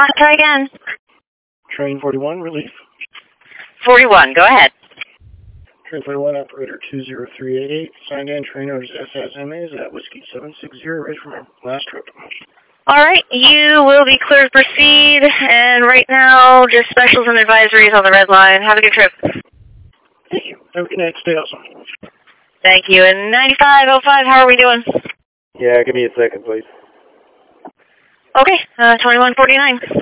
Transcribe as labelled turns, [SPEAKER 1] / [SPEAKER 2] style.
[SPEAKER 1] Try again.
[SPEAKER 2] Train 41, relief.
[SPEAKER 1] 41, go ahead.
[SPEAKER 2] Train 41, operator 20388, signed in, trainers SSMAs at Whiskey 760, ready for my last trip.
[SPEAKER 1] Alright, you will be cleared to proceed, and right now, just specials and advisories on the red line. Have a good trip.
[SPEAKER 2] Thank you. Have a good night. Stay awesome.
[SPEAKER 1] Thank you. And 9505, how are we doing?
[SPEAKER 3] Yeah, give me a second, please.
[SPEAKER 1] Okay, 2149.